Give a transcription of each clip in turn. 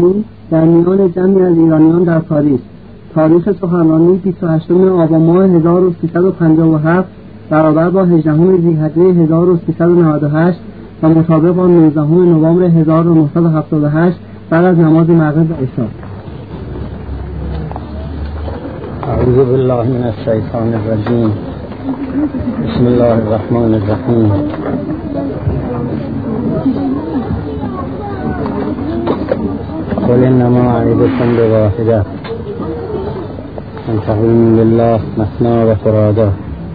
سخنرانی در میان جمعی از ایرانیان در پاریس. تاریخ سخنرانی 28 آبان ماه 1357 برابر با 18 ذی‌حجه 1398 و مطابق با 19 نوامبر 1978 بعد از نماز مغرب و عشا. اعوذ بالله من الشیطان الرجیم. بسم الله الرحمن الرحیم. قل انما اعظكم بواحده ان تقوموا لله مثنی و فرادا.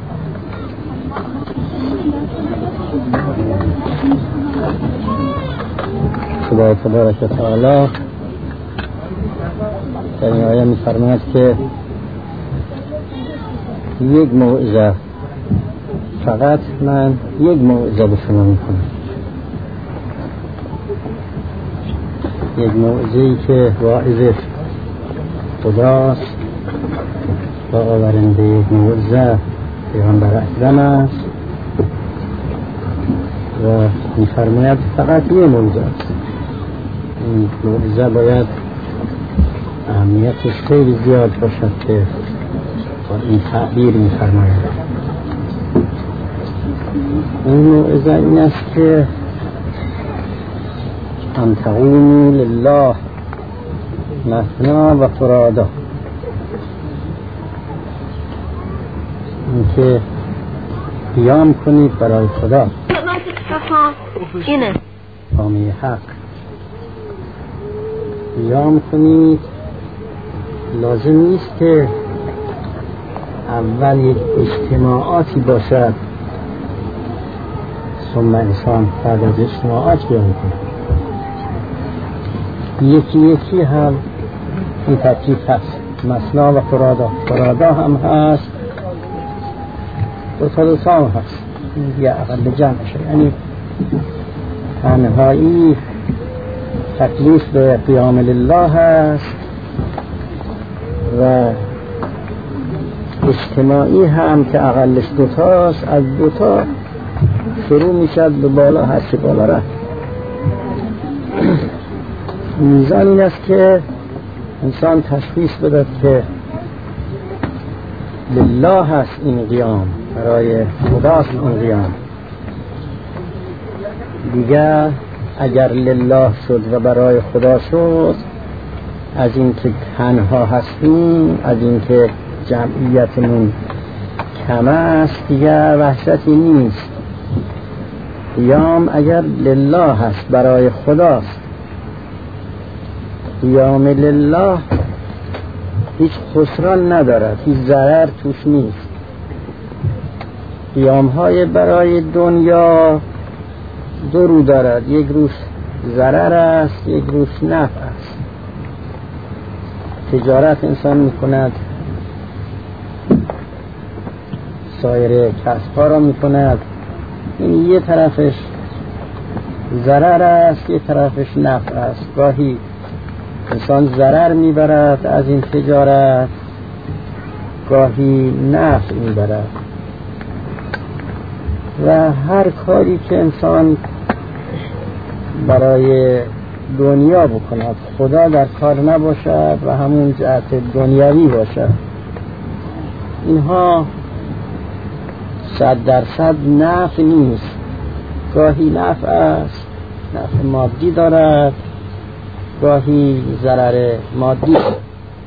خدا تبارک و تعالی در این آیه می‌فرماید که یک موعظه، فقط من یک موعظه به شما میکنم، یک موعظه‌ای که واعظش خداست و آورنده یک موعظه پیامبر اکرم است و می‌فرماید فقط یک موعظه است. این موعظه باید اهمیتش خیلی زیاد باشد که با این تعبیر می‌فرماید. این موعظه این است که ان تقوموا لله مثنی و فرادا، این که قیام کنید برای خدا، حامی حق قیام کنید. لازم نیست که اول یک اجتماعاتی باشد ثم انسان بعد از اجتماعات قیام کنه. یکی یکی هم این ترکیب هست، مثنی و فرادا. فرادا هم هست، دو تا هم هست، این دیگه اقل جمع شد، یعنی تنهایی تکلیف به قیام لله هست و اجتماعی هم که اقلش دوتاست. از دوتا شروع میشد به بالا، هرچی بالا رفت. میزان این است که انسان تشخیص بدهد که لله هست این قیام، برای خداست این قیام. دیگر اگر لله شد و برای خدا شد، از این که تنها هستیم، از این که جمعیتمون کم است، دیگر وحشتی نیست. قیام اگر لله هست، برای خداست، قیام لله هیچ خسران ندارد، هیچ ضرر توش نیست. قیام های برای دنیا دو رو دارد، یک روش ضرر است، یک روش نفع است. تجارت انسان میکند، سایر کسب‌ها را میکند، این یه طرفش ضرر است، یه طرفش نفع است. گاهی انسان ضرر میبرد از این تجارت، گاهی نفع میبرد. و هر کاری که انسان برای دنیا بکند، خدا در کار نباشد و همون جهت دنیوی باشد، اینها 100% نفع نیست. گاهی نفع است، نفع مادی دارد، گاهی ضرر مادی دارد.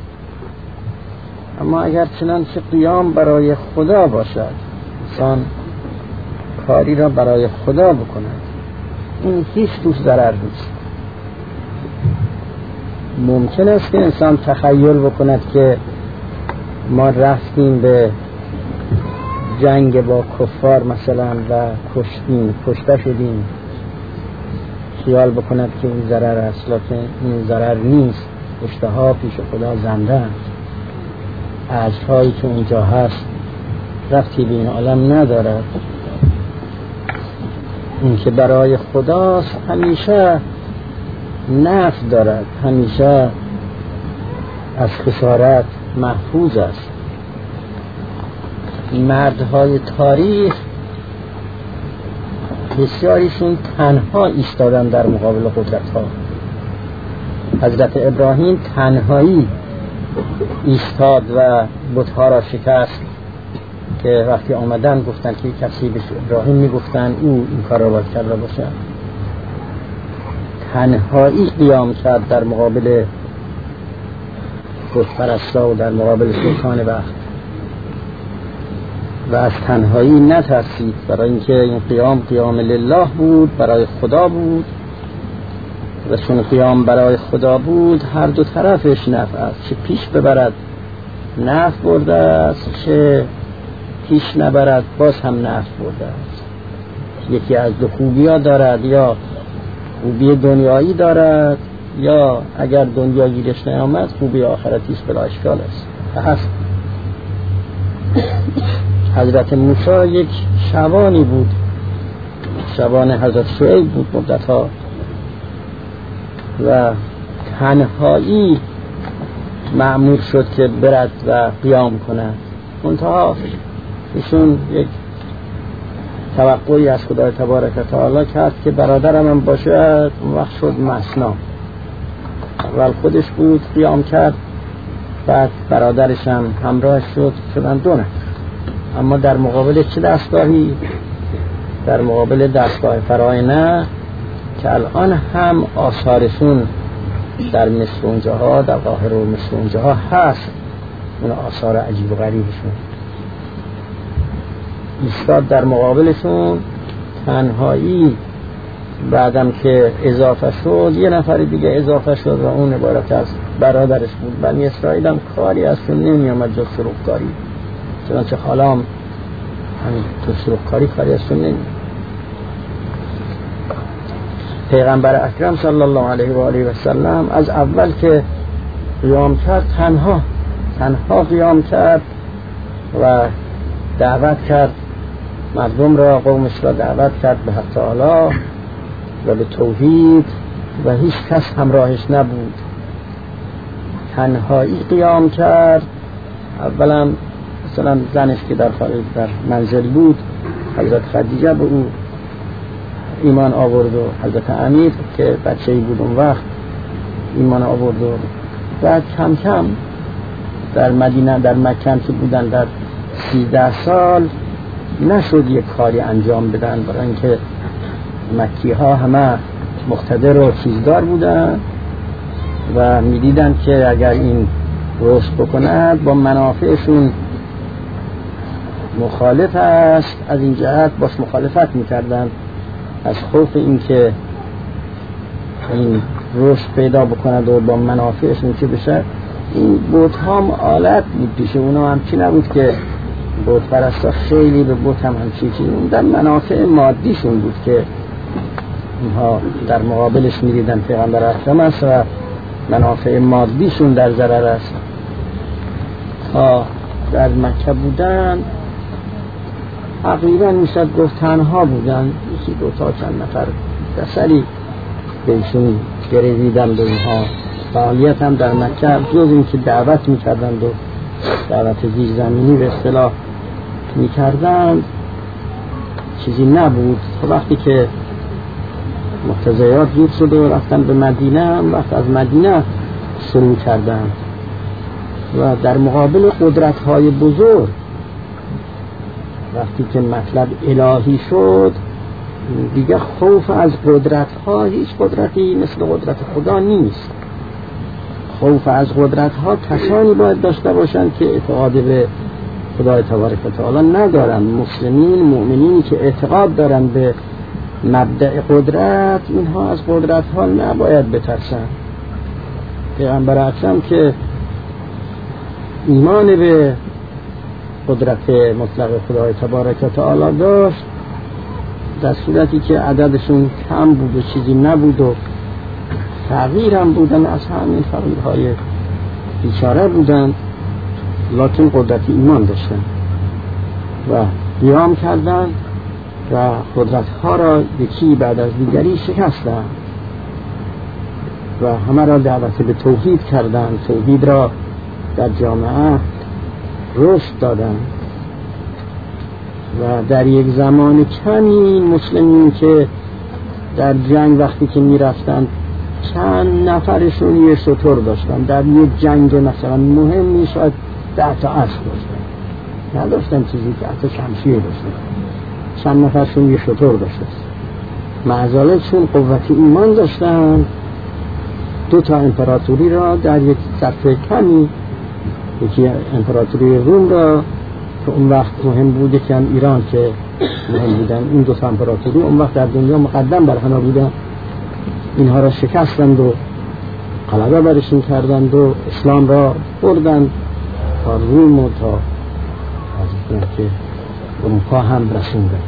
اما اگر چنانچه قیام برای خدا باشد، انسان کاری را برای خدا بکند، این هیچ توش ضرر نیست. ممکن است که انسان تخیل بکند که ما رفتیم به جنگ با کفار مثلا و کشته شدیم، خیال بکند که این ضرر است، لکن این ضرر نیست. کشته ها پیش خدا زنده است. اجرهایی که اونجا هست رفتی به این عالم ندارد. این که برای خداست همیشه نفع دارد، همیشه از خسارت محفوظ است. مردهای تاریخ بسیاریشون تنها ایستادن در مقابل قدرت ها. حضرت ابراهیم تنهایی ایستاد و بت‌ها را شکست که وقتی آمدن گفتن که کسی به ابراهیم میگفتن او این کار را باید کرده باشه. تنهایی قیام کرد در مقابل بت‌پرستا و در مقابل سلطان وقت و از تنهایی نترسید، برای اینکه این قیام لله بود، برای خدا بود و چون قیام برای خدا بود هر دو طرفش نفع است، چه پیش ببرد نفع برده است، چه پیش نبرد باز هم نفع برده است. یکی از دو خوبی ها دارد، یا خوبی دنیایی دارد یا اگر دنیا گیرش نیامد خوبی آخرتی است بلا اشکال است. هست حضرت موسی یک شبانی بود، شبان حضرت شعیب بود مدتها و تنهایی مأمور شد که برد و قیام کند. منتها ایشون یک توقعی از خدای تبارک و تعالی کرد که برادرم هم باشد. اون وقت شد مثنا، اول خودش بود قیام کرد، بعد برادرش هم همراه شد، شدن دو نفر. اما در مقابل چه دستگاهی؟ در مقابل دستگاه فراعنه که الان هم آثارشون در مصر اونجاها، در قاهره و مصر اونجاها هست، اون آثار عجیب و غریبشون. ایستاد در مقابلشون تنهایی. بعدم که اضافه شد یه نفر دیگه اضافه شد و اون عبارت از برادرش بود. بنی اسرائیل هم کاری ازشون نمی آمد جز سروکاری، چنانچه حالا هم همین تو سروکاری کاری ازشون نمی. پیغمبر اکرم صلی الله علیه و آله و سلم از اول که قیام کرد تنها قیام کرد و دعوت کرد مردم را، قومش را دعوت کرد به حق تعالی و به توحید و هیچ کس همراهش نبود. تنهایی قیام کرد. اولا مثلا زنش که در منزل بود، حضرت خدیجه به او ایمان آورد و حضرت امیر که بچه‌ای بود اون وقت ایمان آورد و بعد کم کم در مدینه، در مکه که بودن در 13 سال نشد یک کاری انجام بدن، برای اینکه مکی ها همه مقتدر و چیزدار بودن و میدیدن که اگر این رشد بکند با منافعشون مخالف است، از این جهت باش مخالفت میکردن از خوف اینکه این رشد پیدا بکند و با منافعشون چه بشه. این بت هم آلت بود پیش اونا، هم چی نبود که بت پرستا خیلی به بت هم همچی چیزی در منافع مادیشون بود که اونها در مقابلش میدیدن پیغمبر اکرم است و منافع مادیشون در ضرر است. تا در مکه بودن تقریبا میشد گفت تنها بودن، یکی دو تا چند نفر کسری بهشون گریدن به اونها. فعالیت هم در مکه جز این که دعوت میکردند و دعوت زیرزمینی به اصطلاح میکردند چیزی نبود. وقتی که مقتضیات زود شد و رفتن به مدینه، وقت از مدینه شروع کردند و در مقابل قدرت‌های بزرگ وقتی که مطلب الهی شد دیگه خوف از قدرت‌ها، هیچ قدرتی مثل قدرت خدا نیست. خوف از قدرت‌ها کسانی باید داشته باشند که اعتقاد به خدای تبارک و تعالی ندارن. مسلمین، مؤمنینی که اعتقاد دارن به مبدأ قدرت، اینها از قدرت‌ها نباید بترسن. پیغمبر اکرم که ایمان به قدرت مطلق خدای تبارک و تعالی داشت، در صورتی که عددشون کم بود و چیزی نبود و فقیر هم بودن، از همین فقیرهای بیچاره بودن، لکن قدرت ایمان داشتن و قیام کردن و قدرت‌ها را یکی بعد از دیگری شکستن و همه را دعوت به توحید کردن، توحید را در جامعه رشد دادن و در یک زمان کمی مسلمین که در جنگ وقتی که می رفتن چند نفرشون یه شتر داشتن، در یه جنگ مثلا مهمی شاید 10 تا اسب داشتن، نداشتن چیزی که حتی شمشیر داشتن. چند نفرشون یه شتر داشتن، معذالت چون قوت ایمان داشتن 2 تا امپراتوری را در یک صرف کمی، یکی امپراتوری روم را که اون وقت مهم بوده که هم ایران که مهم بودن، این 2 تا امپراتوری اون وقت در دنیا مقدم بر همه بودن، اینها را شکستند و غلبه برشون کردند و اسلام را بردند تا روم و تا از که اروپا هم رسوندند.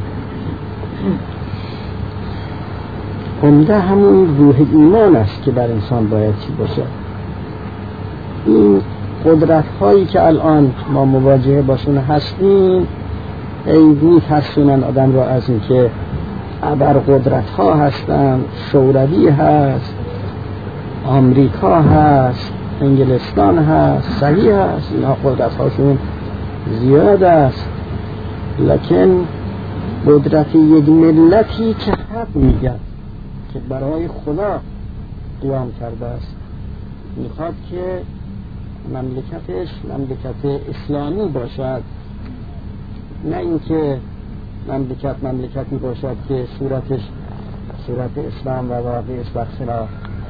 عمده همون روح ایمان است که بر انسان باید چی باشد. این قدرت هایی که الان ما مواجه باشون هستیم ایدی ترسونن آدم را از این که ابر قدرت ها هستن، شوروی هست، آمریکا هست، انگلستان هست، صحیح هست، اینا قدرت هاشون زیاد است، لکن قدرت یک ملتی که حق میگه که برای خدا قیام کرده است، میخواد که مملکتش مملکت اسلامی باشد، نه اینکه مملکتی باشد که صورتش صورت اسلام و واقعش برخلاف.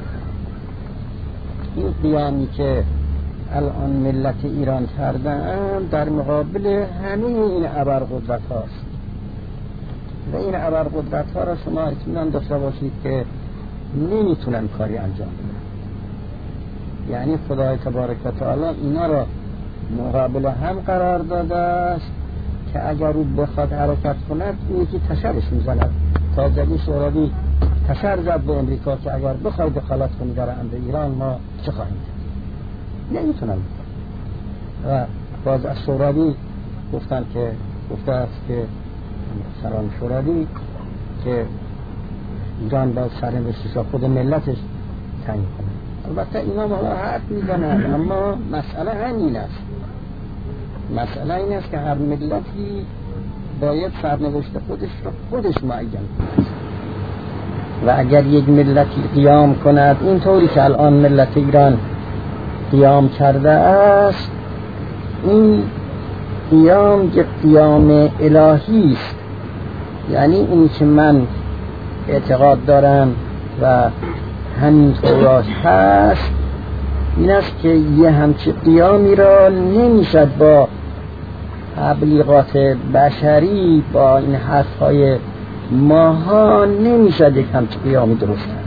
این قیامی که الان ملت ایران کردن در مقابل همه این ابرقدرت هاست و این ابرقدرت ها را شما اطمینان داشته باشید که نمیتونن کاری انجام بدن. یعنی خدای تبارک و تعالی اینا را مقابل هم قرار داده است که اگر او بخواد حرکت کند یکی تشرش میزند. تازگی شوروی تشر زد به امریکا که اگر بخوای دخالت کنی در امر ایران ما چه خواهیم کرد؟ نمیتونن. و باز از شوروی گفتن که گفته است که سران شوروی که ایران باید سرنوشتش را خود ملتش تعیین کنه. البته اینا مالا حرف میزنن، اما مسئله همین است. مسئله این است که هر ملتی باید سرنوشت خودش معین کند و اگر یک ملتی قیام کند این طوری که الان ملت ایران قیام کرده است، این قیام یک قیام الهی است. یعنی این که من اعتقاد دارم و همین طوراش هست این است که یه همچی قیامی را نمیشد با تبلیغات بشری، با این حرفهای ماها نمیشد یک همچی قیامی درست کرد.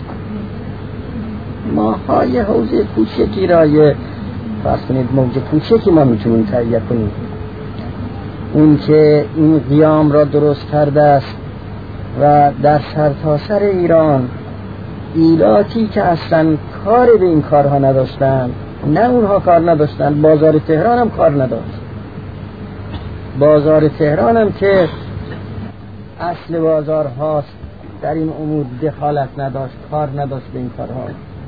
ماها یه حوزه کوچکی را، یه فرض کنید موج کوچکی ما میتونیم تهیه کنیم. اون که این قیام را درست کرده است و در سرتاسر ایران ایلاتی که اصلا کار به این کارها نداشتن، نه اونها کار نداشتن، بازار تهران هم کار نداشت. بازار تهران هم که اصل بازار هاست در این امور دخالت نداشت، کار نداشت به این کارها.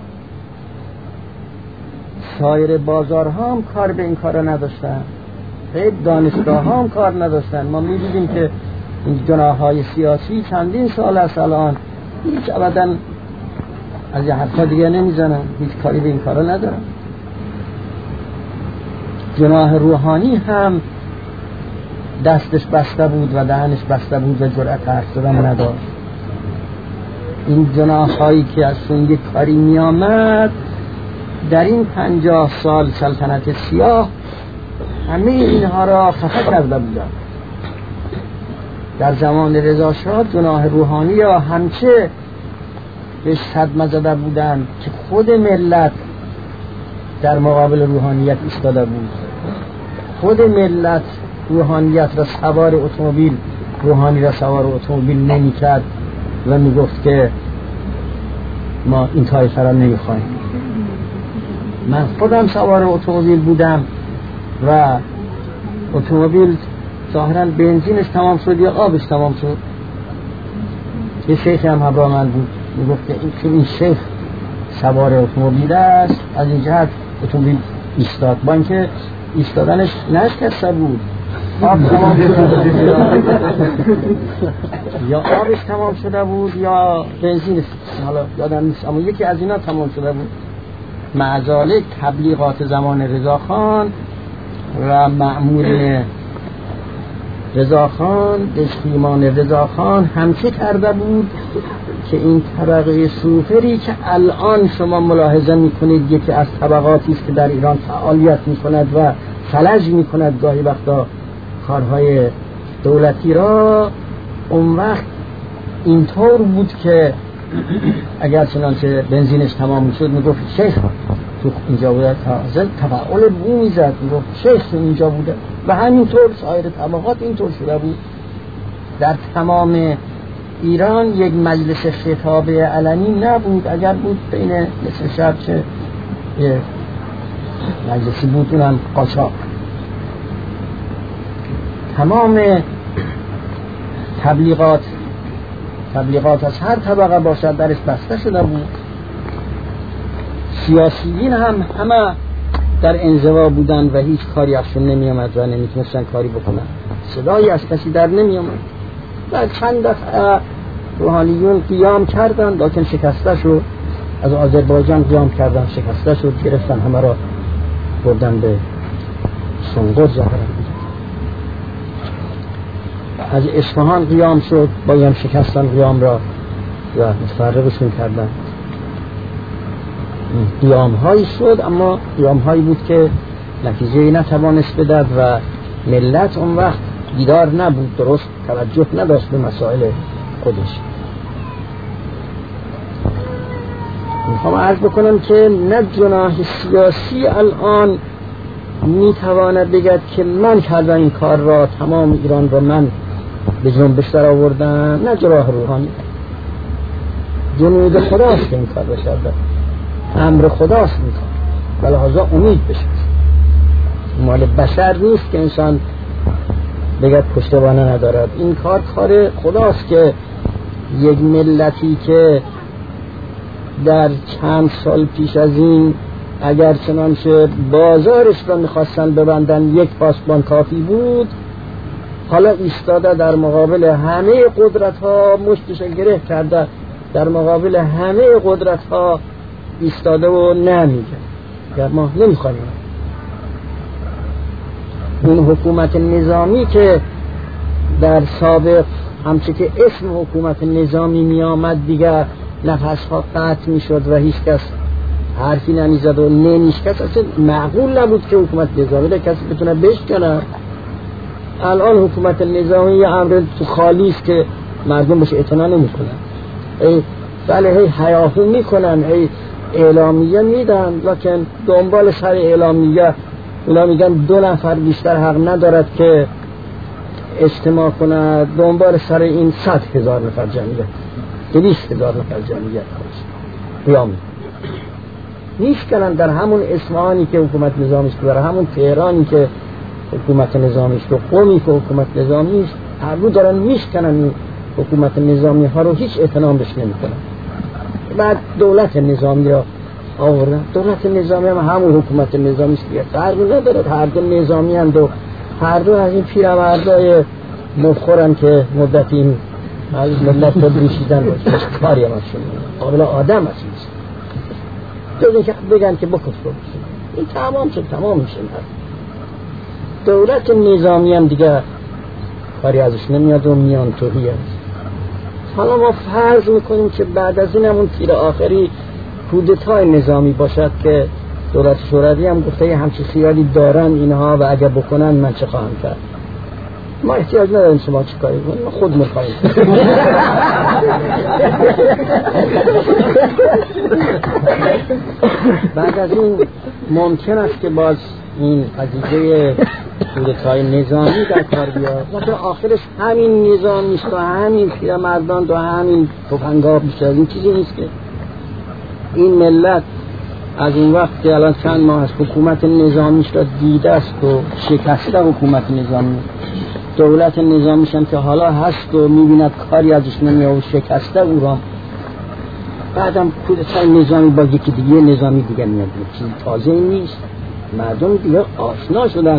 سایر بازارها هم کار به این کارها نداشتن، خیلی دانشگاه ها هم کار نداشتن. ما می‌دیدیم که این جناح‌های سیاسی چندین سال است الان هیچ ابداً از یه حرفا دیگه نمیزنن، هیچ کاری به این کارا ندارن. جناح روحانی هم دستش بسته بود و دهنش بسته بود و جرأت حرف زدن نداشت. این جناح هایی که از سنگ کاری می آمد در این 50 سال سلطنت سیاه همه اینها را خفه کرده بودند. در زمان رضا شاه جناح روحانی ها همچه بهش صدمه زده بودند که خود ملت در مقابل روحانیت ایستاده بود. خود ملت روحانیت را سوار اتومبیل، روحانی را سوار اتومبیل نمی کرد و می گفت که ما این طایفه را نمی خواهیم. من خودم سوار اتومبیل بودم و اتومبیل ظاهراً بنزینش تمام شد یا آبش تمام شد. یه شیخ هم همراه من بود، می گفت که این شیخ سوار اتومبیل است، از این جهت اتومبیل ایستاد. با اینکه ایستادنش نشکسته بود آب تمام یا آبش تمام شده بود یا بنزینش، حالا یادم نیست، اما یکی از اینا تمام شده بود. معذالک تبلیغات زمان رضاخان و مأمور رضاخان، دشتیمان رضاخان همچه کرده بود که این طبقه سوفری که الان شما ملاحظه میکنید یکی از طبقاتی است که در ایران فعالیت میکند و فلج میکند گاهی وقتا کارهای دولتی را، اون وقت اینطور بود که اگر چنانچه بنزینش تمام میشد میگفت شیخ تو اینجا بوده، تفاعل بو میزد، میگفت شیخ تو اینجا بوده و همینطور سایر طبقات اینطور شده بود. در تمام ایران یک مجلس خطاب علنی نبود، اگر بود بین نصف شب چه مجلسی بود اونم قاچاق. تمام تبلیغات از هر طبقه باشد درش بسته شده بود. سیاسیین هم همه در انزوا بودن و هیچ کاری ازشون نمی آمد و نمیتونستن کاری بکنن، صدایی از کسی در نمی آمد. و چند دفعه روحانیون قیام کردن لیکن شکسته شد، از آذربایجان قیام کردن شکسته شد، گرفتن همه را بردن به سنگور ظاهرا. از اصفهان قیام شد، باید شکستن قیام را و متفرقشون کردن. قیام هایی شد اما قیام هایی بود که نتیجه نتوانست بدهد و ملت اون وقت بیدار نبود، درست توجه نداشت به مسائل خودش. میخوام عرض بکنم که نه جناح سیاسی الان میتواند بگد که من کردم این کار را، تمام ایران را من به جنبش در آوردم، نه جناح روحانی. جنود خداست که این کار بشد، امر خداست این کار، ولهذا امید بشد. مال بشر نیست که انسان بگد پشتوانه ندارد. این کار خداست که یک ملتی که در چند سال پیش از این اگر چنانچه بازارش را میخواستن ببندن یک پاسبان کافی بود، حالا ایستاده در مقابل همه قدرت ها، مشتش گره کرده در مقابل همه قدرت ها ایستاده و نمیگه که ما نمیخوایم. این حکومت نظامی که در سابق همچه که اسم حکومت نظامی می آمد دیگر نفسها قطع می شد و هیچ کس حرفی نمیزد و نمیشکست، اصلا معقول نبود که حکومت نظامی را کسی بتونه بشکنه. الان حکومت نظامی یه امر تو خالی است که مردم بهش اعتنا نمیکنن. بله هی هیاهو میکنن، هی اعلامیه میدن، لکن دنبال سر اعلامیه اونا میگن 2 نفر بیشتر حق ندارد که اجتماع کنه، دنبال سر این 100,000 نفر جمعیت، 200,000 نفر جمعیت قیام میشکنن در همون اصفهانی که حکومت نظامی است، در همون تهرانی که حکومت نظامی است و قمی که حکومت نظامی است، هر رو دارن میشکنن حکومت نظامی ها رو، هیچ احترام بهش نمیکنن. بعد دولت نظامی را آوردن. دولت نظامی هم همون حکومت نظامی است دیگه، فرقی نداره، هر دو نظامی هستند و هر دو از این پیرمردای مفخورن که مدتی از ملت رو بریشیدن و کاری هم ازشون قابل آدم هست نیست، جز اینکه بگن که بکش این تمام شد، تمام میشه. دولت نظامی هم دیگه کاری ازش نمیاد و میان توهی هست. حالا ما فرض میکنیم که بعد از این همون تیر آخری کودتای نظامی باشد که دولت شوروی هم گفته همچه خیالی دارن اینها و اگر بکنن من چه خواهم کرد. ما احتیاج نداریم شما چه کاری کنیم، ما خود میخواهیم. بعد از این ممکن است که باز این قضیه کودتای نظامی در کار بیاد، لیکن آخرش همین نظام نیست و همین پیرمردان و همین تفنگ‌ها بیشتر این چیزی نیست که این ملت از این وقت که الان چند ماه از حکومت نظامیش را دیده است و شکسته حکومت نظامی، دولت نظامیش هم که حالا هست و میبیند کاری ازش نمیاد و شکسته او را، بعدم کودتای نظامی با یکی دیگه نظامی دیگه میاد، چیزی تازه نیست. مردم دیگه آشنا شدن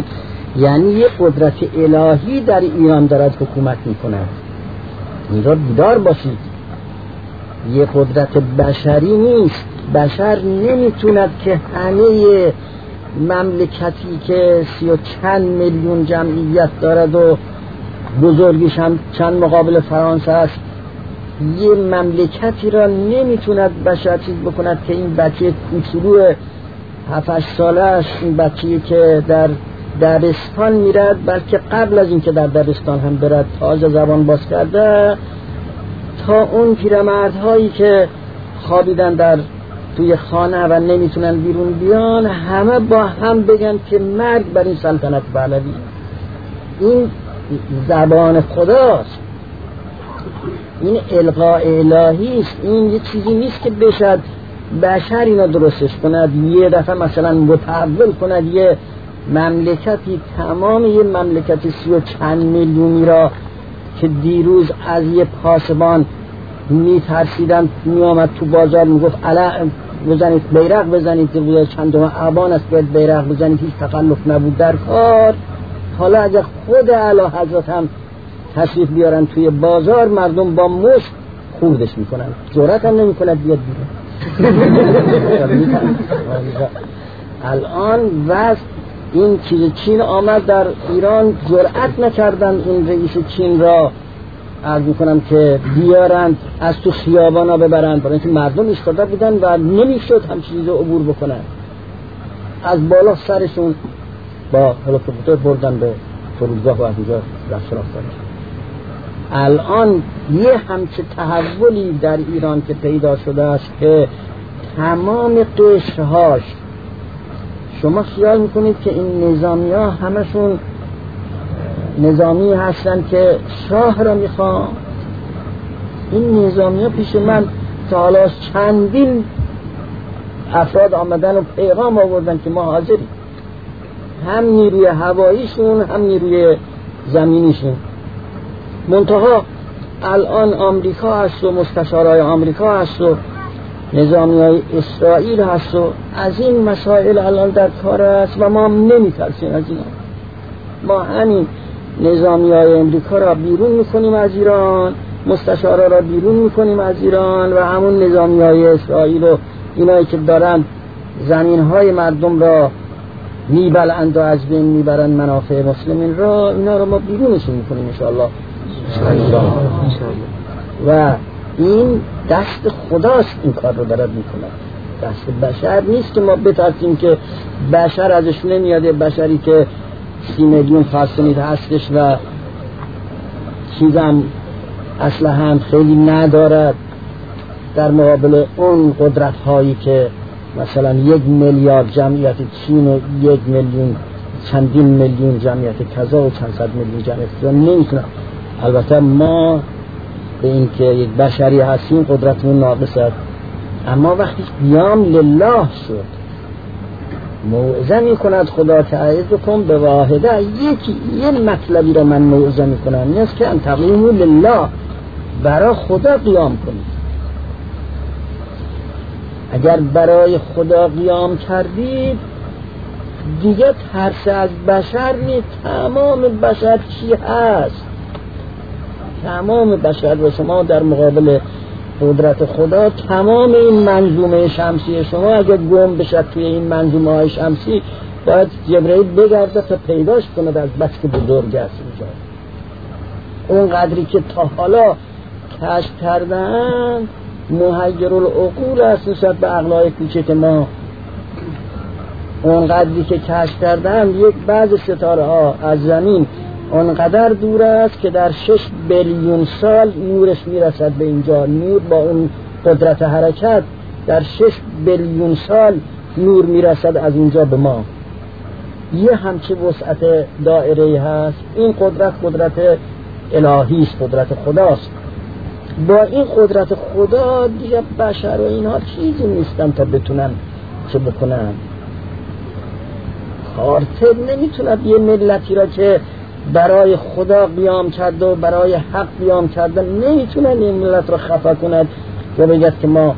یعنی یه قدرت الهی در ایران دارد حکومت میکند. این را بیدار باشید. یه قدرت بشری نیست. بشر نمیتوند که همه مملکتی که 30 و چند میلیون جمعیت دارد و بزرگیش هم چند مقابل فرانسه است، یه مملکتی را نمیتوند بشر چیز بکند که این بچه کوچولو 7-8 ساله است، این بچه‌ای که در دبستان میرد، بلکه قبل از اینکه در دبستان هم برد تازه زبان باز کرده، تا اون پیرمردهایی که خوابیدن در توی خانه و نمیتونن بیرون بیان، همه با هم بگن که مرگ بر این سلطنت پهلوی. این زبان خداست، این القاء الهی است. این یه چیزی نیست که بشد بشر اینا درستش کند، یه دفعه مثلا متحول کند یه مملکتی، تمام یه مملکت 30 و چند میلیونی را که دیروز از یه پاسبان میترسیدن، میامد تو بازار میگفت علم بزنید، بیرق بزنید، چندم آبان است باید بیرق بزنید، هیچ تخلف نبود در کار. حالا اگر خود اعلی حضرت هم تشریف بیارن توی بازار، مردم با مشت خوردش میکنن، جرأت هم نمیکنند بیاد بیرون. الان وقت این چیز چین آمد در ایران، جرأت نکردن این رئیس چین را عرض میکنم که بیارند از تو خیابانا ببرند، برای اینکه مردم ایستاده بودن و نمیشد هم چیزی عبور بکنن. از بالا سرشون با هلیکوپتر بردن به فرودگاه و از اونجا رفت رفتن. الان یه همچه تحولی در ایران که پیدا شده است که تمام قشرهاش، شما خیال میکنید که این نظامی ها همشون نظامی هستن که شاه را میخوان؟ این نظامی ها پیش من تا حالا چندین افراد آمدن و پیغام آوردن که ما حاضریم، هم نیروی هواییشون هم نیروی زمینیشون. منتها الان آمریکا هست و مستشارای آمریکا هست و نظامی های اسرائیل هست و از این مسائل الان در کار است و ما نمیترسیم از اینا. ما همین نظامی های امریکا را بیرون میکنیم از ایران، مستشارا را بیرون میکنیم از ایران، و همون نظامی های اسرائیل و اینایی که دارن زمین های مردم را میبلند و از بین میبرن منافع مسلمین را، اینا را ما بیرونشون میکنیم انشاءالله. و این دست خداست این کار رو دارد میکنه، دست بشر نیست که ما بترسیم که بشر ازش نمیاده. بشری که 30 میلیون فلسطینی هستش و چیزم اصلا هم خیلی ندارد در مقابل اون قدرت هایی که مثلا 1 میلیارد جمعیت چین، 1 میلیون چندین میلیون جمعیت کذا و چند صد میلیون جمعیت کذا نمیتونه. البته ما به این که یک بشری هستیم قدرتمون ناقص است، اما وقتی قیام لله شد، موعظه می کند خدا که اعظکم به واحده، یه مطلبی را من موعظه می کنم، این است که ان تقیموا لله، برای خدا قیام کنید. اگر برای خدا قیام کردید دیگه ترس از بشر نیست. تمام بشر چی هست؟ تمام بشر و شما در مقابل قدرت خدا، تمام این منظومه شمسی شما اگر گم بشد توی این منظومه های شمسی، باید جبرئیل بگرده تا پیداش کند، از بس که بزرگ است اینجا. اون قدری که تا حالا کشف کردن محیر العقول است نسبت به عقلای کوچک ما. اون قدری که کشف کردن، یک بعض ستاره ها از زمین اونقدر دور است که در 6 بیلیون سال نورش میرسد به اینجا. نور با اون قدرت حرکت در 6 بیلیون سال نور میرسد از اینجا به ما. یه همچه وسعت دائره هست. این قدرت الهی است، قدرت خداست. با این قدرت خدا دیگه بشر و اینها چیزی نیستن تا بتونن چه بکنن. کارتر نمیتونه یه ملتی را که برای خدا قیام کرده و برای حق قیام کرده، نمیتونه این ملت را خفا کند و بگید که ما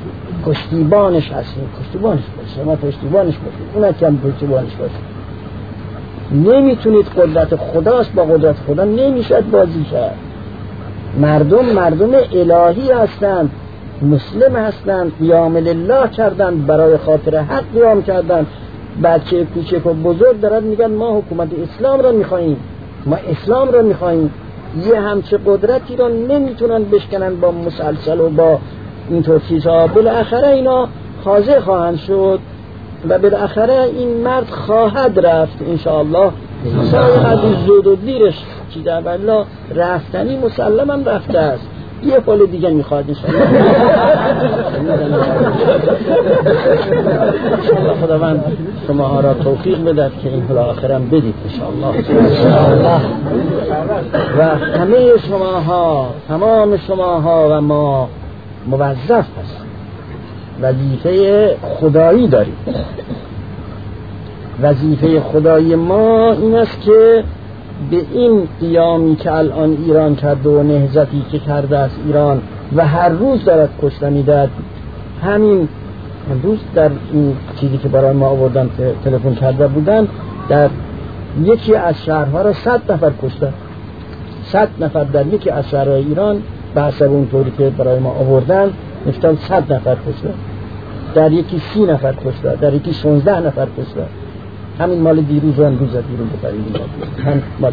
پشتیبانش هستیم. پشتیبانش باشه، ما پشتیبانش باشیم، اونا که هم پشتیبانش باشه. نمیتونید، قدرت خداست، با قدرت خدا نمیشد بازی کرد. مردم الهی هستند، مسلم هستند، قیام لله کردند، برای خاطر حق قیام کردند. بچه کوچک و بزرگ دارد میگن ما حکومت اسلام را میخواییم، ما اسلام را میخواییم. یه همچه قدرتی را نمیتونن بشکنن با مسلسل و با اینطور چیزها. بالاخره اینا خاضع خواهند شد و بالاخره این مرد خواهد رفت انشاءالله. سایه زود و دیرش چی در بلا رفتنی مسلمم رفته است، یه پل دیگه میخواد انشاءالله. خداوند شما را توفیق بدهد که این پل آخرم بدید انشاءالله. و همه شماها، تمام شماها و ما موظف هست، وظیفه خدایی داریم. وظیفه خدای ما این است که به این قیامی که الان ایران کرده و نهضتی که کرده است ایران و هر روز دارد کشته می‌دهد، همین روز در این چیزی که برای ما آوردن تلفن کرده بودن، در یکی از شهرها را 100 نفر کشته. 100 نفر در یکی از شهرهای ایران به حسب اون طوری که برای ما آوردن نفتن 100 نفر کشته، در یکی 30 نفر کشته، در یکی 16 نفر کشته. همین مال دیروز و امروز بیرون ببرید. هم مال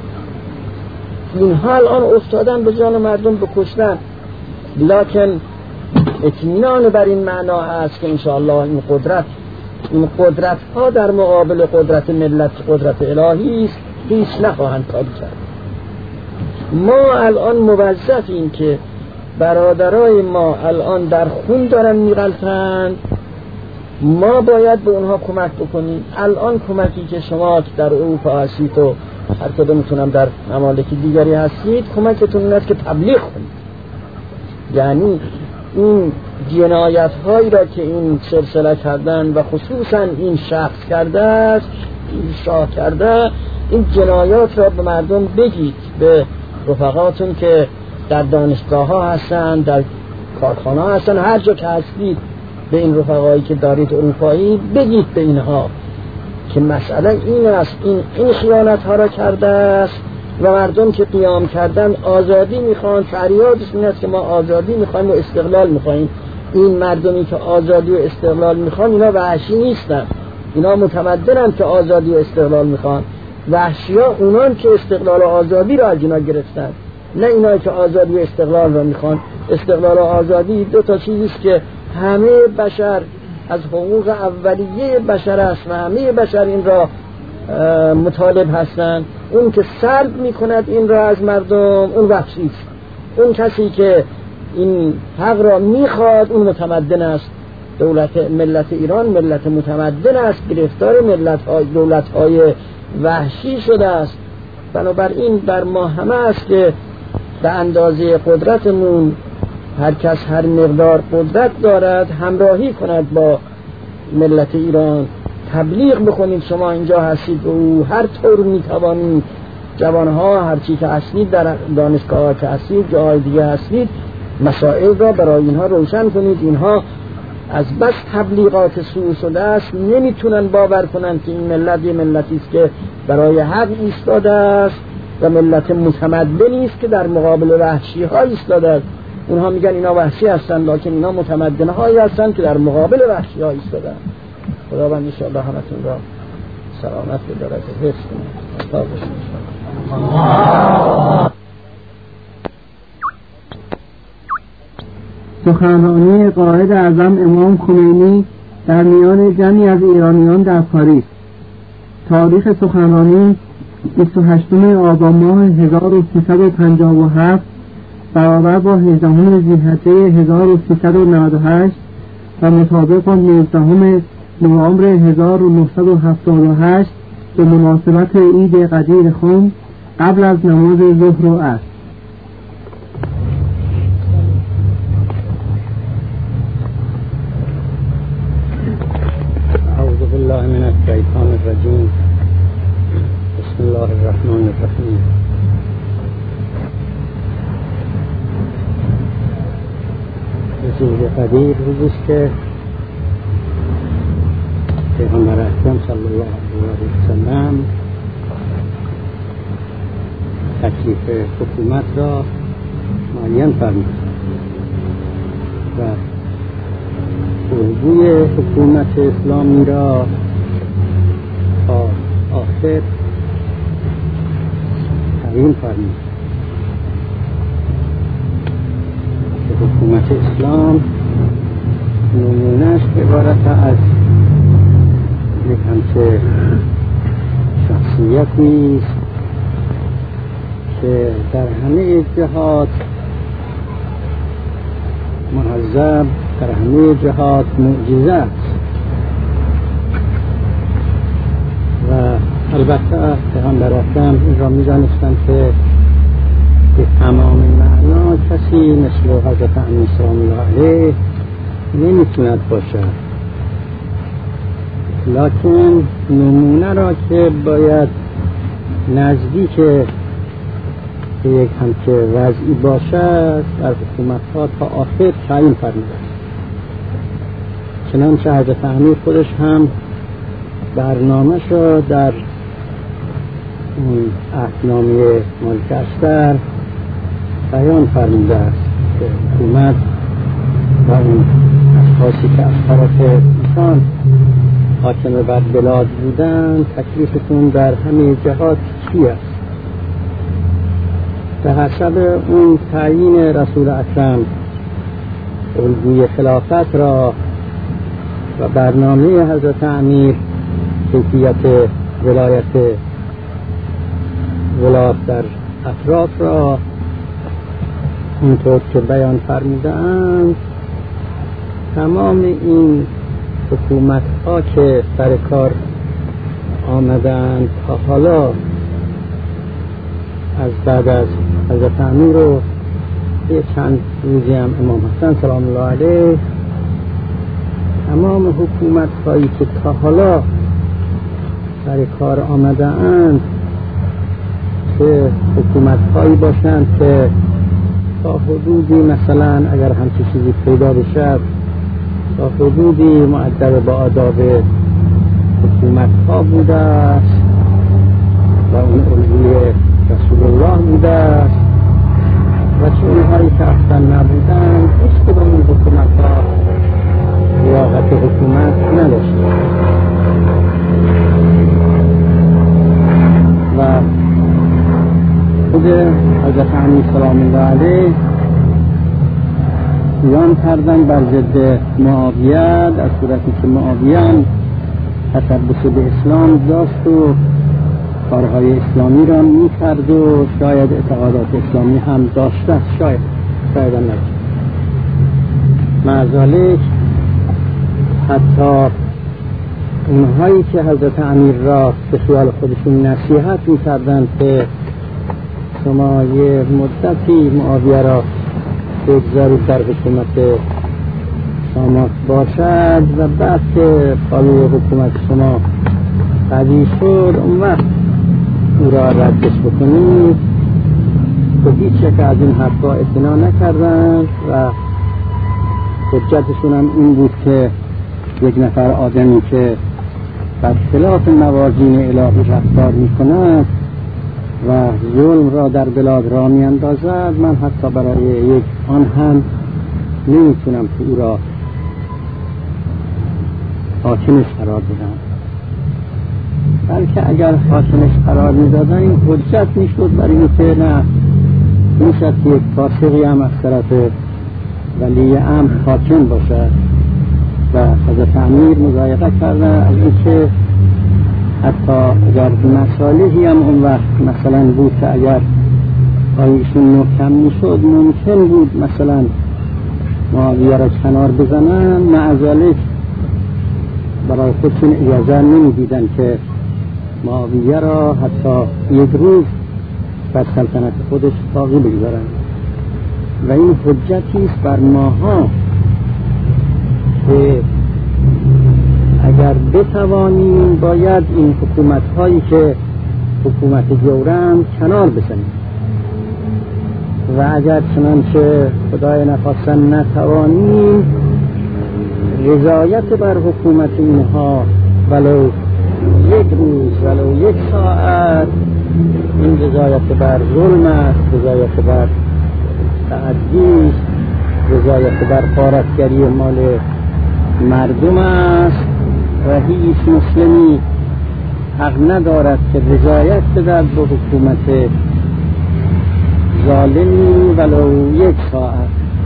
اینها الان افتادن به جان مردم بکشتن، لکن اطمینان بر این معنا هست که انشاءالله این قدرت ها در مقابل قدرت ملت، قدرت الهی است، هیچ نخواهند کاری کرد. ما الان موظفیم که برادرای ما الان در خون دارن میغلطند، ما باید به اونها کمک بکنیم. الان کمکی که شما در اروپا هستید و هر کدومتون در ممالک دیگری هستید، کمکتون این است که تبلیغ کنید. یعنی این جنایت هایی را که این سلسله کردن و خصوصا این شخص کرده است، این شاه کرده، این جنایات را به مردم بگید، به رفقاتون که در دانشگاه ها هستن، در کارخانه ها هستن، هر جا که هستید، به این رفقایی که دارید اروپایی بگید به اینها که مسئله این است، این خیانت ها را کرده است و مردم که قیام کردن آزادی میخوان، فریادش این است که ما آزادی میخوایم و استقلال میخوایم. این مردمی که آزادی و استقلال میخوان اینا وحشی نیستن، اینا متمدنن که آزادی و استقلال میخوان. وحشی ها اونان که استقلال و آزادی را از اینا گرفتن، نه اینا که آزادی و استقلال را میخوان. استقلال و آزادی دو تا چیزیست که همه بشر از حقوق اولیه بشر است و همه بشر این را مطالب هستند. اون که سلب میکند این را از مردم، اون وحشی است. اون کسی که این حق را میخواد اون متمدن است. ملت ایران ملت متمدن است، گرفتار دولت‌های وحشی شده است. بنابراین بر ما همه است که به اندازه قدرتمون هر کس هر مقدار قدرت دارد همراهی کند با ملت ایران، تبلیغ بکنید. شما اینجا هستید و هر طور میتوانید، جوانها هرچی که هستید، در دانشگاه که هستید، جاهای دیگه هستید، مسائل را برای اینها روشن کنید. اینها از بس تبلیغات سوء شده است، نمیتونن باور کنند که این ملت یه ملتی است که برای حق ایستاده است و ملت متمدنی است که در مقابل وحشی ها ایستاده است. اونها میگن اینا وحشی هستند، لکن اینا متمدن هایی هستند که در مقابل وحشی ها ایستادند. خداوند ان شاء الله همتون را سلامت بدارد و حفظ کنه. سخنرانی قائد اعظم امام خمینی در میان جمعی از ایرانیان در پاریس. تاریخ سخنرانی 28 آبان ماه 1357 برابر با 18 ذی‌الحجه 1398 و مطابق با 19 نوامبر 1978 به مناسبت عید قدیر خم قبل از نماز ظهر و عصر. اعوذ بالله من الشیطان الرجیم. بسم الله الرحمن الرحیم. عید قدیر روزی که پیغمبر اکرم صلی الله علیه و سلم تکلیف حکومت را معین فرمود و الگوی حکومت اسلامی را تا آخر تعیین فرمود که حکومت اسلام نمونهش عبارت از یک همچه شخصیت نیست که در همه جهات مهذب، در همه جهات معجزه است و البته پیغمبر اکرم این را می‌دانستند که به تمام معنا کسی مثل حضرت امیر سلام الله علیه نمیتوند باشد، لکن نمونه را که باید نزدیک به یک همچه وضعی باشد در حکومت‌ها تا آخر تعیین فرموده است. چنانچه حضرت امیر خودش هم برنامه‌اش را در اون عهدنامه ملک استر بیان فرموده است که حکومت و اون اشخاصی که از طرف ایشان حاکم بر بلاد بودند تکلیفشون در همه جهات چی است. به حسب اون تعیین رسول اکرم الگوی خلافت را و برنامه حضرت امیر کیفیت ولایت در اطراف را اونطور که بیان فرمودند، تمام این حکومت ها که سر کار آمدند تا حالا از بعد از حضرت امیر و یه چند روزی هم امام حسن سلام الله علیه، تمام حکومت هایی که تا حالا سر کار آمده اند که حکومت هایی باشند که تا حدودی مثلا اگر همچی چیزی پیدا بشد تا حدودی معدب با آداب حکومت ها بوده است و اون الگوی رسول الله بوده است و چه اونهایی که اصلا نبودند هیچ کدام این حکومت ها لیاقت حکومت نداشته و خود حضرت امیر سلام الله علیه قیام کردن بر ضد معاویه، در صورتی که معاویه هم تشبث به اسلام داشت و کارهای اسلامی را می‌کرد و شاید اعتقادات اسلامی هم داشته است، شاید هم نداشت. مع ذلک حتی اونهایی که حضرت امیر را به خیال خودشون نصیحت می‌کردند که شما یه مدتی معاویه را بگذارید در حکومت شما باشد و بعد که پالوی حکومت شما قوی شد اون وقت او را ردش بکنید، و هیچ یک از این حرفا اطلاع نکردند و حجتشون هم این بود که یک نفر آدمی که بر خلاف موازین الهی رفتار میکند و ظلم را در بلاد را می اندازد، من حتی برای یک آن هم نمیتونم که او را حاکمش قرار بدم، بلکه اگر حاکمش قرار میدادن این حجت میشد برای اینکه نه میشد که یک فاسقی هم از طرف ولی امر حاکم باشد و حضرت امیر مضایقه کرده از اینکه حتی اگر مصالحی هم اون وقت مثلا بود که اگر آیشون محکم میشد ممکن بود مثلا معاویه را کنار بزنن، مع ذلک برای خودشون اجازه نمیدیدن که معاویه را حتی یک روز بر سلطنت خودش باقی بگذارن و این حجتی است بر ماها که اگر بتوانیم باید این حکومت هایی که حکومت جورند کنار بزنیم و اگر چنانچه خدای نخواستن نتوانیم رضایت بر حکومت اینها ولو یک روز ولو یک ساعت این رضایت بر ظلم است، رضایت بر تعدی، رضایت بر غارتگری مال مردم است و هیچ مسلمی حق ندارد که رضایت بدهد به حکومت ظالمی ولو یک ساعت.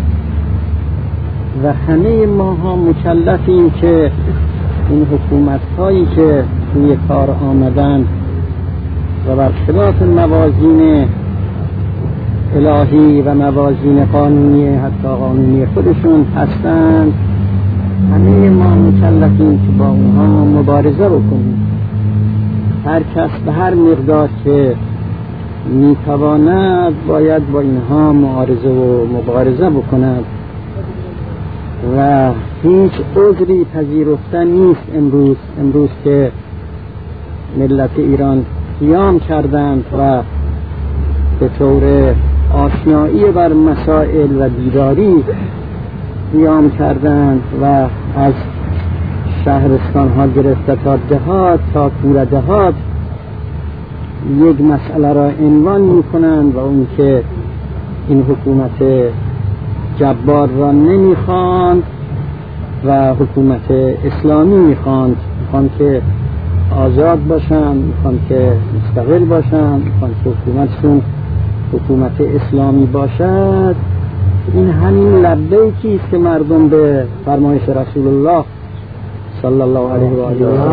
و همه ما ها مکلفیم که این حکومت هایی که توی کار آمدن و بر خلاف موازین الهی و موازین قانونی حتی قانونی خودشون هستند، همه ما مکلفیم که با اونها مبارزه بکنیم. هر کس به هر مقدار که میتواند باید با اینها معارضه و مبارزه بکند و هیچ عذری پذیرفتن نیست. امروز که ملت ایران قیام کردند و به طور آشنایی بر مسائل و بیداری قیام کردند و از شهرستان ها گرفته تا دهات تا کوره دهات یک مسئله را عنوان می کنند و اون که این حکومت جبار را نمی خواند و حکومت اسلامی می خواند. میخوان که آزاد باشند، میخوان که مستقل باشند، میخوان که حکومتشون حکومت اسلامی باشد. این همین لبیکی است که مردم به فرمایش رسول الله صلی الله علیه و آله و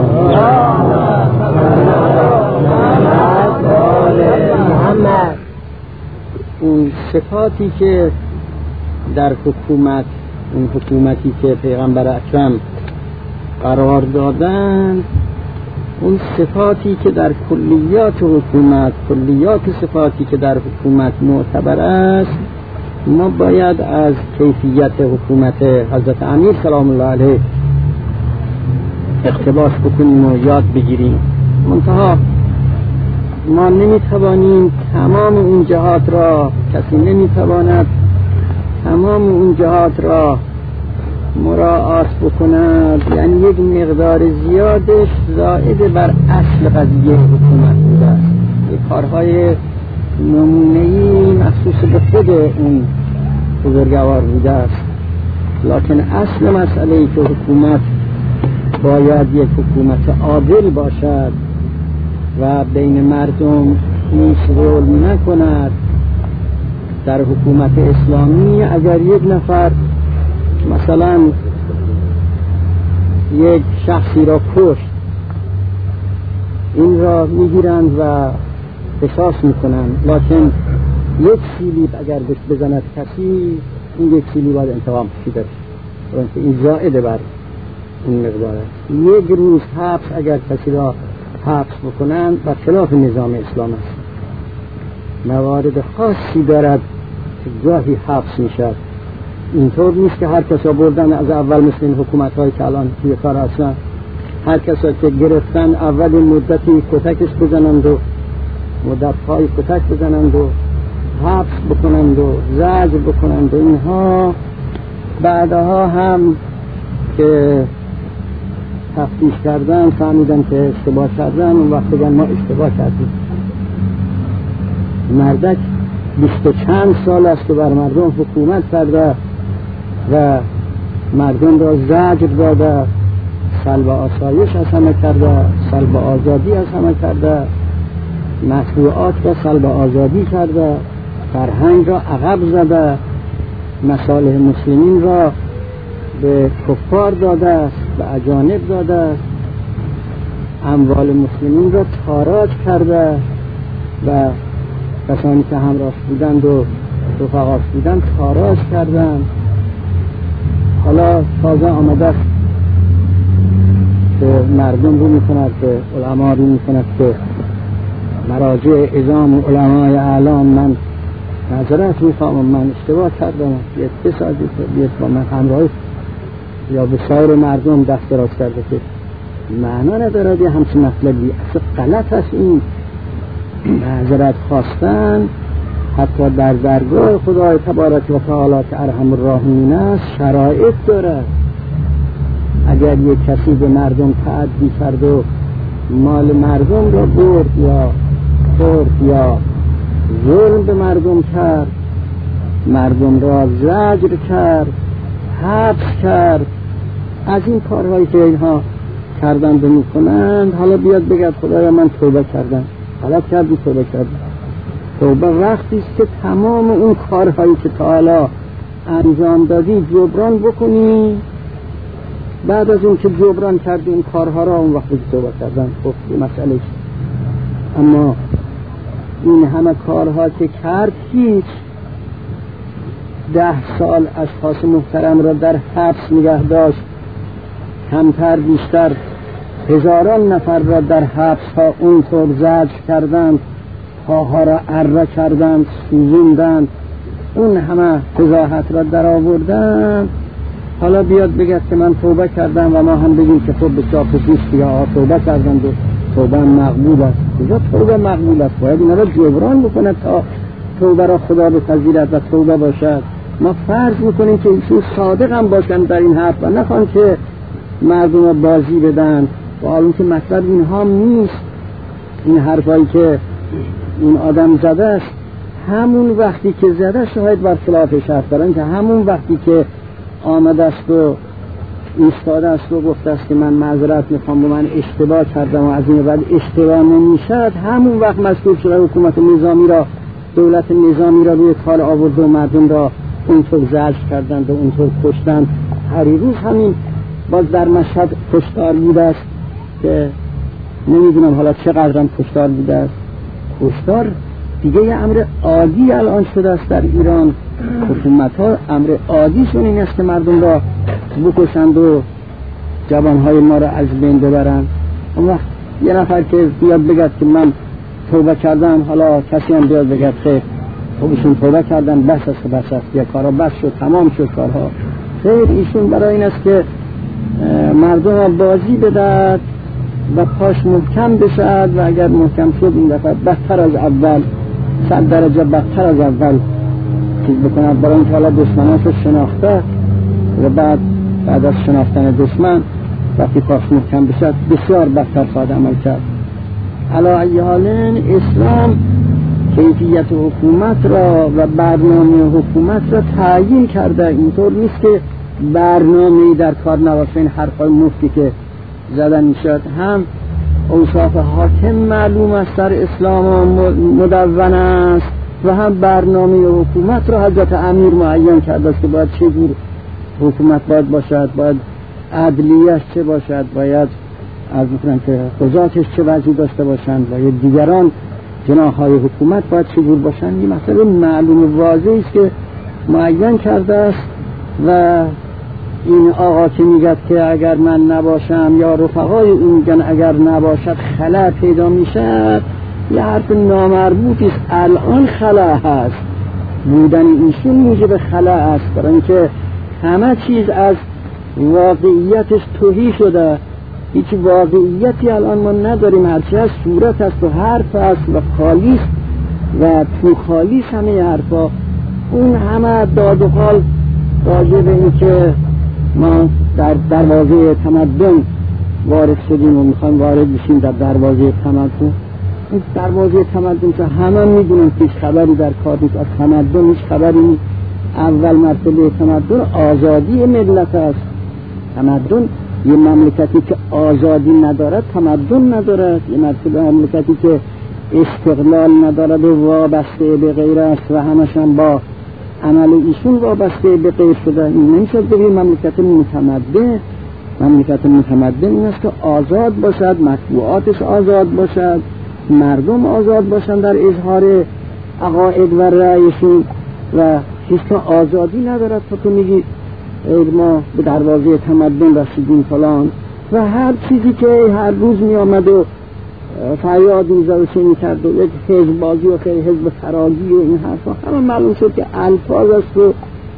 سلم اون صفاتی که در حکومت، اون حکومتی که پیغمبر اکرم قرار دادند، اون صفاتی که در کلیات حکومت، کلیات صفاتی که در حکومت معتبر است، ما باید از کیفیت حکومت حضرت امیر سلام الله علیه اقتباس بکنیم و یاد بگیریم. منتها ما نمیتوانیم تمام اون جهات را، کسی نمیتواند تمام اون جهات را مراعات بکند، یعنی یک مقدار زیادش زائد بر اصل قضیه حکومت بوده است. یک کارهای نمونه‌ای مخصوص به خود اون بزرگوار بوده است، لکن اصل مسئله که حکومت باید یک حکومت عادل باشد و بین مردم هیچ ظلم نکند. در حکومت اسلامی اگر یک نفر مثلا یک شخصی را کشت، این را میگیرند و قصاص میکنند، لکن یک سیلی اگر بزند کسی، این یک سیلی باید انتقام کشیده بشه، این زائد بر این مقدار است. یک روز حبس اگر کسی را حبس بکنند بر خلاف نظام اسلام است. موارد خاصی دارد که گاهی حبس میشد. اینطور نیست که هر کسا بردن از اول مثل این حکومت هایی که الان توی کار هستن، هر کسا که گرفتن اول مدتی کتکش بزنند و مدت های کتک بزنند و حبس بکنند و زجر بکنند و اینها بعدها هم که تفتیش کردن فهمیدن که اشتباه کردن، اون وقت بگن ما اشتباه کردیم. مردک 20 چند سال است که بر مردم حکومت کرده و مردم را زجر داده، سلب آسایش از همه کرده، سلب آزادی از همه کرده، مشروعات را سلب آزادی کرده، فرهنگ را عقب زده، مصالح مسلمین را به کفار داده است، به اجانب داده است، اموال مسلمین را تاراج کرده و کسانی که همراه بودند و رفقاش بودند تاراج کردند. حالا تازه آمده است که مردم رو میکند، که علما رو میکند که مراجع اعظام و علمای اعلام من نظرت میخوام، من اشتباه کردم، بیت با من همراه یا به سایر مردم دست دراز کرده که معنا ندارد یه همچین مطلبی، اصلا غلط است. این معذرت خواستن حتی در درگاه خدای تبارک و تعالی که ارحم الراحمین است شرایط دارد. اگر یک کسی به مردم تعدی کرد و مال مردم را برد یا خورد یا ظلم به مردم کرد، مردم را زجر کرد، حبس کرد. از این کارهایی که اینها کردند و میکنند حالا بیاد بگد خدایا من توبه کردم. غلط کردی، توبه کردم. توبه وقتی است که تمام اون کارهایی که تا حالا انجام دادی جبران بکنی، بعد از اون که جبران کردی این کارها را اون وقتی توبه کردن. خب این مسئله است. اما این همه کارها که کرد هیچ، 10 سال اشخاص محترم را در حبس نگه داشت، کمتر بیشتر هزاران نفر را در حبس ها اونطور زجر کردند، پاها را اره کردند، سوزوندند، اون همه فضاحت را در آوردند. حالا بیاد بگد که من توبه کردم و ما هم بگیم که خب بسیار خوشیست یا توبه کردند و توبه مقبول است. کجا توبه مقبول است؟ باید اینا را جبران بکنه تا توبه را خدا بپذیرد و توبه باشد. ما فرض میکنیم که ایشون صادق هم باشند در این حرف و نخوان که مردم را بازی بدن، و حالا که مطلب اینها نیست. این حرفایی که این آدم زده است همون وقتی که زده شاید بر خلافش حرف دارن، که همون وقتی که آمده است و ایستاده است و گفته است که من معذرت میخوام و من اشتباه کردم و از این بعد اشتباه نمیشد، همون وقت مسئول شده حکومت نظامی را، دولت نظامی را روی کار آورد و مردم را اونطور زجر کردند و اونطور کشتند. هر روز همین باز در مشهد کشتار بوده است که نمیدونم حالا چقدرم کشتار بوده است. کشتار دیگه یه امر عادی الان شده است در ایران. حکومت ها امر عادیشون این است که مردم را بکشند و جوانهای ما را از بین ببرند. اون وقت یه نفر که بیاد بگد که من توبه کردم، حالا کسی هم بیاد بگد خیر ایشون توبه کردن، بس است، یه کارا بس شد، تمام شد کارها. خیر، ایشون برای این است که مردم را بازی بدهد و پاش محکم بشد و اگر محکم شد این دفعه بدتر از اول، 100 درجه بدتر از اول چیز بکند، برای اینکه حالا دشمنانش شناخته و بعد از شناختن دشمن وقتی پاش محکم بشد بسیار بدتر خواهد عمل کرد. علی ای حال اسلام کیفیت حکومت را و برنامه حکومت را تعیین کرده. اینطور نیست که برنامه‌ای در کار نباشه. این حرفای مفتی که زدن میشد، هم اوصاف حاکم معلوم است در اسلام مدون است و هم برنامه حکومت را حضرت امیر معین کرده است که باید چه جور حکومت باید باشد، باید عدلیه‌اش چه باشد، باید از می‌کنم که قضاتش چه وضعی داشته باشند و دیگران جناح‌های حکومت باید چه جور باشند. این مسئله معلوم واضحی است که معین کرده است. و این آقا که میگه که اگر من نباشم یا رفقای اون میگن اگر نباشد خلا پیدا میشد، یه حرف نامربوطی است. الان خلا هست، بودن ایشون موجب خلا است، برای اینکه همه چیز از واقعیتش تهی شده. هیچ واقعیتی الان ما نداریم، هرچی از صورت است و حرف است و خالی است و تو خالی است همه حرفا. اون همه داد و حال راجع به این که ما در دروازه تمدن وارد شدیم و میخوایم وارد بشیم در دروازه تمدن. این دروازه تمدن که همه میدونن که هیچ خبری در کار نیست، از تمدن هیچ خبری نیست. اول مرتبه تمدن آزادی ملت است. تمدن یه مملکتی که آزادی ندارد تمدن ندارد. یه مملکتی که استقلال ندارد و وابسته به غیر است و همشان با عمل ایشون وابسته به غیر شده، این نمیشه بگید مملکت متمدن. مملکت متمدن این است که آزاد باشد، مطبوعاتش آزاد باشد، مردم آزاد باشند در اظهار عقاید و رأیشون و هیچ آزادی ندارد. تو میگی ما به دروازه تمدن رسیدیم فلان و هر چیزی که هر روز می آمد و فریاد میزد و چه میکرد و یک حزب بازی و خیلی حزب فراگی و این حرفا همه معلوم شد که الفاظ است و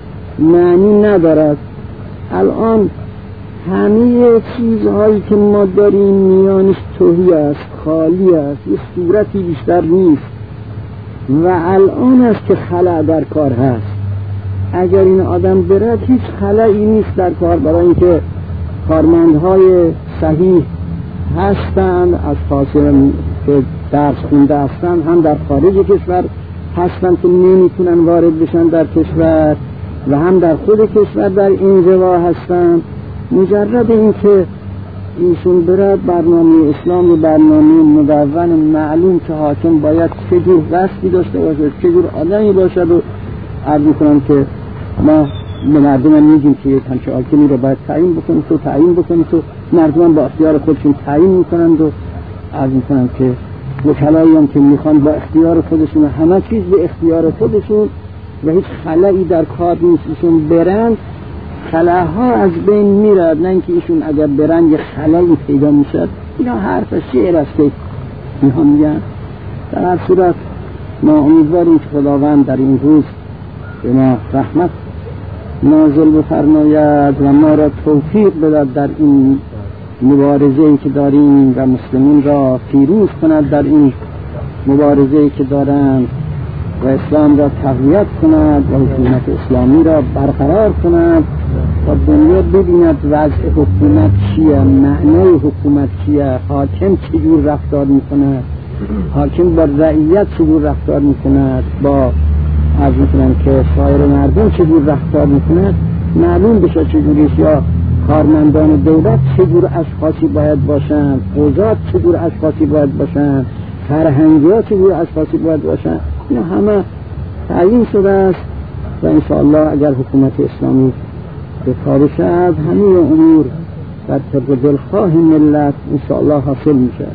معنی ندارد. الان همه چیزهایی که ما داریم میانش تهی است، خالی است، یه صورتی بیشتر نیست و الان است که خلأ در کار هست. اگر این آدم برد هیچ خلایی نیست در کار، برای اینکه کارمندهای صحیح هستند، از که درس خونده هستن هم در خارج کشور هستن که نمیتونن وارد بشن در کشور و هم در خود کشور در انزوا هستن. مجرد این که ایشون برد برنامه اسلام و برنامه مدون معلوم که حاکم باید چه جور قصدی داشته باشه، چه جور آدمی باشد و عرض میکنم که ما به مردم میگیم که یک همچه حاکمی رو باید تعیین بکنید و مردم با اختیار خودشون تعیین میکنند و عرض میکنم که وکلایی هم که میخوان با اختیار خودشون همه چیز به اختیار خودشون و هیچ خلایی در کار نیست ایشون برند خلاها از بین میرد، نه اینکه ایشون اگر برند یه خلایی پیدا میشد. اینا حرف شعر است که اینها میگن. در هر صورت ما امیدواریم که خداوند در این روز به ما رحمت نازل بفرماید و ما را توفیق بدهد در این مبارزه‌ای که داریم و مسلمین را پیروز کند در این مبارزه‌ای که دارند و اسلام را تقویت کند و حکومت اسلامی را برقرار کند و دنیا ببیند وضع حکومت چیه، معنای حکومت چیه، حاکم چجور رفتار میکند، حاکم با رعیت چجور رفتار میکند، با عرض میکنم که سایر مردم چجور رفتار میکند معلوم بشه چجوریست، یا کارمندان دولت چجور اشخاصی باید باشند، قضات چجور اشخاصی باید باشند، فرهنگی ها چجور اشخاصی باید باشند. اینا همه تعیین شده است و انشاءالله اگر حکومت اسلامی به کار شد همه امور در طبق دلخواه ملت انشاءالله حاصل میشه.